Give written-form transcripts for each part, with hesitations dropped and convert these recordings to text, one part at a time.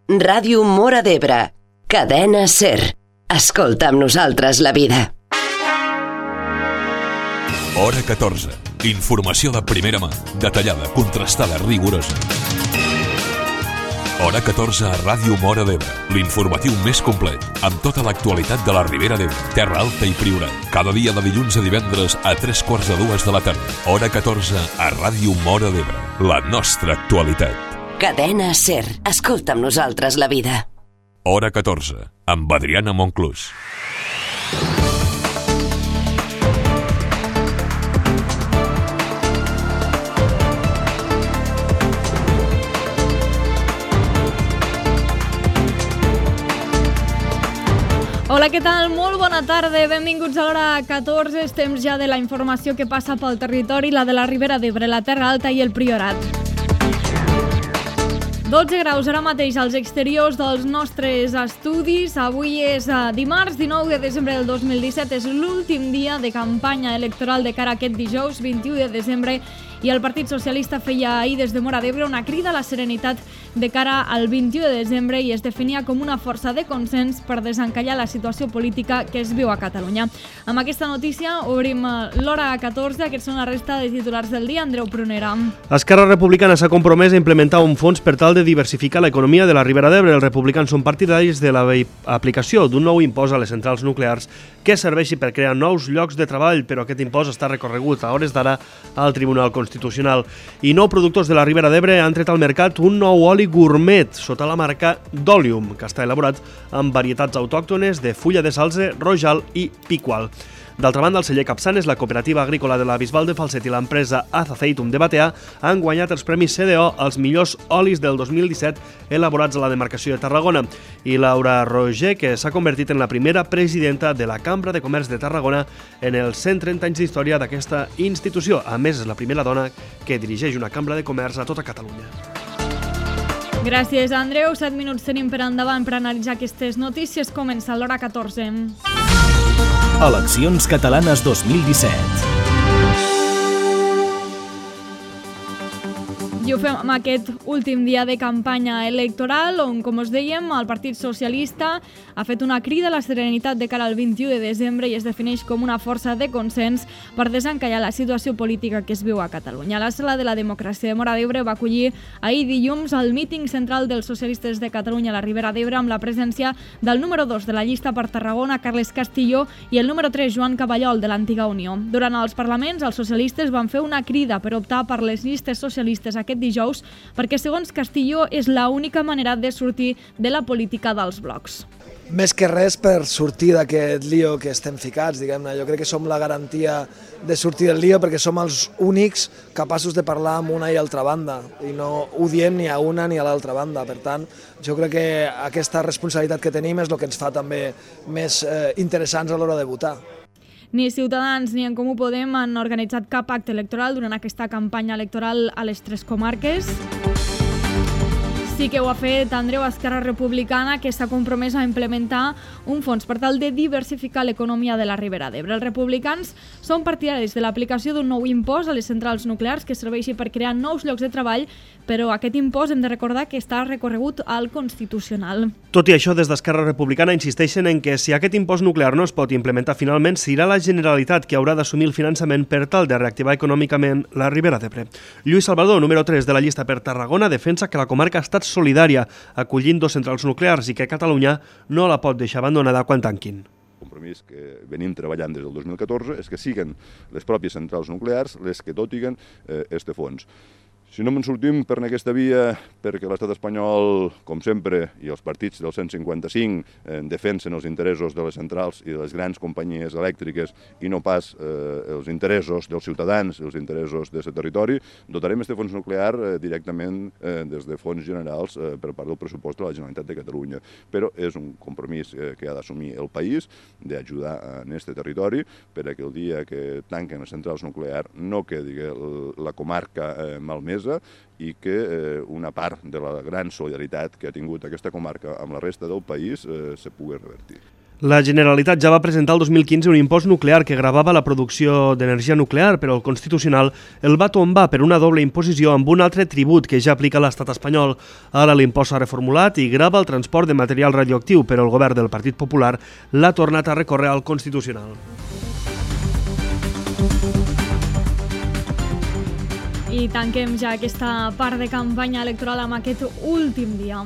Ràdio Móra d'Ebre. Cadena SER. Escolta amb nosaltres la vida. Hora 14. Informació de primera mà, detallada, contrastada, rigorosa. Hora 14 a Ràdio Móra d'Ebre, l'informatiu més complet, amb tota l'actualitat de la Ribera d'Ebre, Terra Alta i Priorat. Cada dia de dilluns a divendres a 3:45 de la tarda. Hora 14 a Ràdio Móra d'Ebre, la nostra actualitat. Cadena SER. Escolta amb nosaltres la vida. Hora 14, amb Adriana Monclús. Hola, què tal? Molt bona tarda, benvinguts a l'hora 14. És temps ja de la informació que passa pel territori, la de la Ribera d'Ebre, la Terra Alta i el Priorat. 12 graus ara mateix als exteriors dels nostres estudis. Avui és dimarts 19 de desembre del 2017, és l'últim dia de campanya electoral de cara a aquest dijous 21 de desembre i el Partit Socialista feia ahir des de Móra d'Ebre una crida a la serenitat de cara al 21 de desembre i es definia com una força de consens per desencallar la situació política que es viu a Catalunya. Amb aquesta notícia obrim l'hora 14, aquests són la resta de titulars del dia. Andreu Prunera. Esquerra Republicana s'ha compromès a implementar un fons per tal de diversificar l'economia de la Ribera d'Ebre. Els republicans són partidaris de l'aplicació d'un nou impost a les centrals nuclears que serveixi per crear nous llocs de treball, però aquest impost està recorregut a hores d'ara al Tribunal Constitucional. I nou productors de la Ribera d'Ebre han tret al mercat un nou oli gourmet sota la marca d'Olium, que està elaborat amb varietats autòctones de fulla de salze, rojal i picual. D'altra banda, el celler Capçanes, la cooperativa agrícola de la Bisbal de Falset i l'empresa Azaceitum de Batea han guanyat els premis CDO als millors olis del 2017 elaborats a la demarcació de Tarragona. I Laura Roger, que s'ha convertit en la primera presidenta de la Cambra de Comerç de Tarragona en els 130 anys d'història d'aquesta institució. A més, és la primera dona que dirigeix una Cambra de Comerç a tota Catalunya. Gràcies, Andreu. 7 minuts tenim per endavant per analitzar aquestes notícies. Comença l'hora 14. Eleccions catalanes 2017. I ho fem amb aquest últim dia de campanya electoral on, com us dèiem, el Partit Socialista ha fet una crida a la serenitat de cara al 21 de desembre i es defineix com una força de consens per desencallar la situació política que es viu a Catalunya. La Sala de la Democràcia de Móra d'Ebre va acollir ahir dilluns el míting central dels socialistes de Catalunya a la Ribera d'Ebre amb la presència del número 2 de la llista per Tarragona, Carles Castillo, i el número 3, Joan Caballol, de l'Antiga Unió. Durant els parlaments, els socialistes van fer una crida per optar per les llistes socialistes aquest dijous perquè, segons Castillo, és l'única manera de sortir de la política dels blocs. Més que res per sortir d'aquest lío que estem ficats, diguem-ne. Jo crec que som la garantia de sortir del lío perquè som els únics capaços de parlar amb una i altra banda i no ho diem ni a una ni a l'altra banda. Per tant, jo crec que aquesta responsabilitat que tenim és el que ens fa també més interessants a l'hora de votar. Ni Ciutadans ni En Comú Podem han organitzat cap acte electoral durant aquesta campanya electoral a les tres comarques. Sí que ho ha fet Andreu, Esquerra Republicana, que s'ha compromès a implementar un fons per tal de diversificar l'economia de la Ribera d'Ebre. Els republicans són partidaris de l'aplicació d'un nou impost a les centrals nuclears que serveixi per crear nous llocs de treball, però aquest impost hem de recordar que està recorregut al Constitucional. Tot i això, des d'Esquerra Republicana insisteixen en que si aquest impost nuclear no es pot implementar finalment, serà la Generalitat qui haurà d'assumir el finançament per tal de reactivar econòmicament la Ribera d'Ebre. Lluís Salvador, número 3 de la llista per Tarragona, defensa que la comarca ha estat solidària, acollint 2 centrals nuclears i que Catalunya no la pot deixar abandonada quan tanquin. El compromís que venim treballant des del 2014 és que siguin les pròpies centrals nuclears les que dotiguen este fons. Si no me'n sortim per aquesta via, perquè l'estat espanyol, com sempre, i els partits del 155 defensen els interessos de les centrals i de les grans companyies elèctriques i no pas els interessos dels ciutadans, els interessos d'aquest territori, dotarem aquest fons nuclear directament des de fons generals per part del pressupost de la Generalitat de Catalunya. Però és un compromís que ha d'assumir el país d'ajudar en aquest territori perquè el dia que tanquen les centrals nuclears no quedi la comarca malmesa i que una part de la gran solidaritat que ha tingut aquesta comarca amb la resta del país se pugui revertir. La Generalitat ja va presentar el 2015 un impost nuclear que gravava la producció d'energia nuclear, però el Constitucional el va tombar per una doble imposició amb un altre tribut que ja aplica l'estat espanyol. Ara l'impost s'ha reformulat i grava el transport de material radioactiu, però el govern del Partit Popular l'ha tornat a recórrer al Constitucional. I tanquem ja aquesta part de campanya electoral amb aquest últim dia.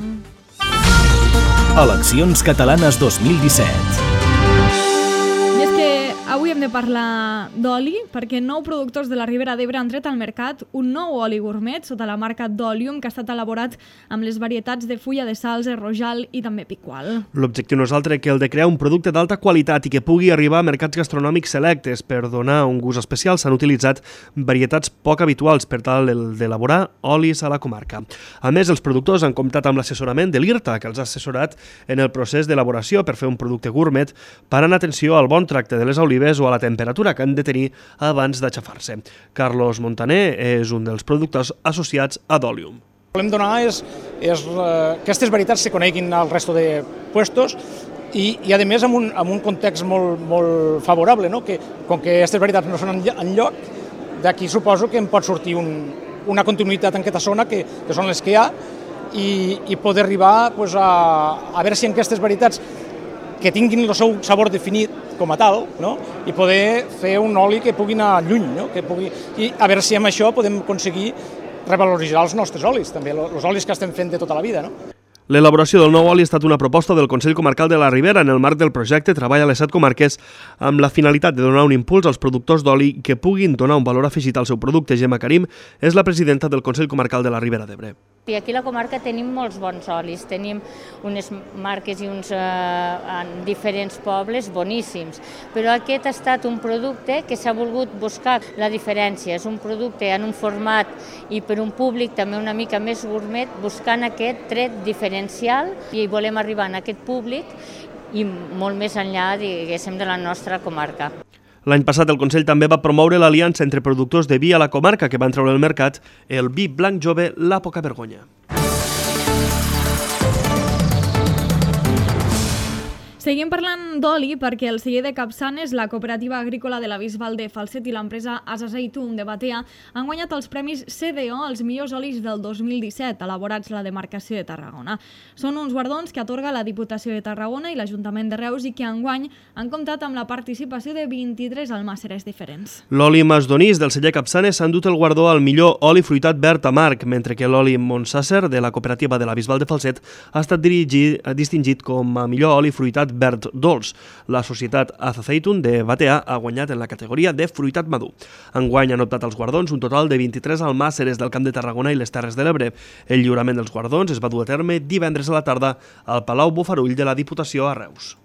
Eleccions catalanes 2017. I és que avui hem de parlar d'oli, perquè 9 productors de la Ribera d'Ebre han tret al mercat un nou oli gourmet sota la marca d'Olium, que ha estat elaborat amb les varietats de fulla de salze, rojal i també picual. L'objectiu no és altre que el de crear un producte d'alta qualitat i que pugui arribar a mercats gastronòmics selectes. Per donar un gust especial s'han utilitzat varietats poc habituals per tal d'elaborar olis a la comarca. A més, els productors han comptat amb l'assessorament de l'IRTA, que els ha assessorat en el procés d'elaboració per fer un producte gourmet, parant atenció al bon tracte de les olives o a la temperatura que han de tenir abans d'aixafar-se. Carlos Montaner és un dels productors associats a d'Olium. El que volem donar és que aquestes varietats se coneguin al resto de puestos i a més amb un context molt favorable, no? Que com que aquestes varietats no són enlloc, d'aquí suposo que en pot sortir una continuïtat en aquesta zona, que són les que hi ha, i poder arribar a veure si en aquestes varietats que tinguin el seu sabor definit com a tal, no? I poder fer un oli que pugui anar lluny, no? I a veure si amb això podem aconseguir revaloritzar els nostres olis, també els olis que estem fent de tota la vida, no? L'elaboració del nou oli ha estat una proposta del Consell Comarcal de la Ribera en el marc del projecte Treball a les 7 comarques amb la finalitat de donar un impuls als productors d'oli que puguin donar un valor afegit al seu producte. Gemma Karim és la presidenta del Consell Comarcal de la Ribera d'Ebre. I aquí a la comarca tenim molts bons olis, tenim unes marques i uns diferents pobles boníssims, però aquest ha estat un producte que s'ha volgut buscar la diferència, és un producte en un format i per un públic també una mica més gourmet, buscant aquest tret diferencial i volem arribar a aquest públic i molt més enllà, diguéssim, de la nostra comarca. L'any passat el Consell també va promoure l'aliança entre productors de vi a la comarca que van treure al mercat el vi blanc jove La Poca Vergonya. Seguim parlant d'oli perquè el celler de Capçanes, la cooperativa agrícola de la Bisbal de Falset i l'empresa Asazeitun de Batea han guanyat els premis CDO als millors olis del 2017, elaborats a la demarcació de Tarragona. Són uns guardons que atorga la Diputació de Tarragona i l'Ajuntament de Reus i que enguany han comptat amb la participació de 23 almàsseres diferents. L'oli Masdonís del celler Capçanes s'ha endut el guardó al millor oli fruitat verd amarg, mentre que l'oli Montsàcer de la cooperativa de la Bisbal de Falset ha estat distingit com a millor oli fruitat verd dolç. La societat Asazeitun de Batea ha guanyat en la categoria de fruitat madur. Enguany han optat als guardons un total de 23 almàsseres del Camp de Tarragona i les Terres de l'Ebre. El lliurament dels guardons es va dur a terme divendres a la tarda al Palau Bofarull de la Diputació a Reus.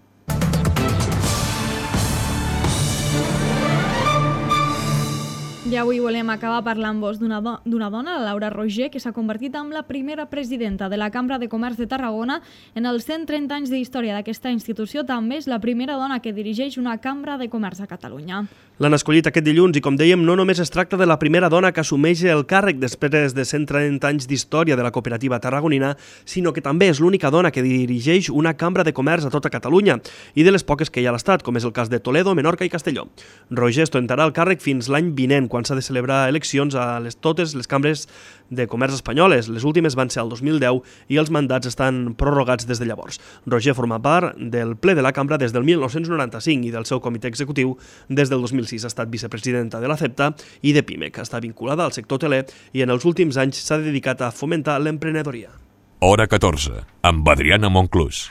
I avui volem acabar parlant-vos d'una dona, la Laura Roger, que s'ha convertit en la primera presidenta de la Cambra de Comerç de Tarragona. En els 130 anys d'història d'aquesta institució també és la primera dona que dirigeix una Cambra de Comerç a Catalunya. L'han escollit aquest dilluns i, com dèiem, no només es tracta de la primera dona que assumeix el càrrec després de 130 anys d'història de la cooperativa tarragonina, sinó que també és l'única dona que dirigeix una Cambra de Comerç a tota Catalunya i de les poques que hi ha a l'Estat, com és el cas de Toledo, Menorca i Castelló. Roger ostentarà el càrrec fins l'any vinent, quan s'ha de celebrar eleccions a totes les cambres de comerç espanyoles. Les últimes van ser el 2010 i els mandats estan prorrogats des de llavors. Roger forma part del ple de la cambra des del 1995 i del seu comitè executiu des del 2006. Ha estat vicepresidenta de la CEPTA i de PIMEC. Està vinculada al sector hoteler i en els últims anys s'ha dedicat a fomentar l'emprenedoria. Hora 14, amb Adriana Monclús.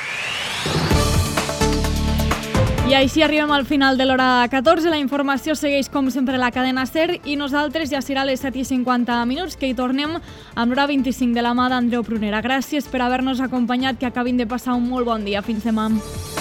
I així arribem al final de l'hora 14. La informació segueix com sempre a la cadena SER i nosaltres ja serà a les 7:50 que hi tornem amb l'hora 25 de la mà d'Andreu Prunera. Gràcies per haver-nos acompanyat, que acabin de passar un molt bon dia. Fins demà.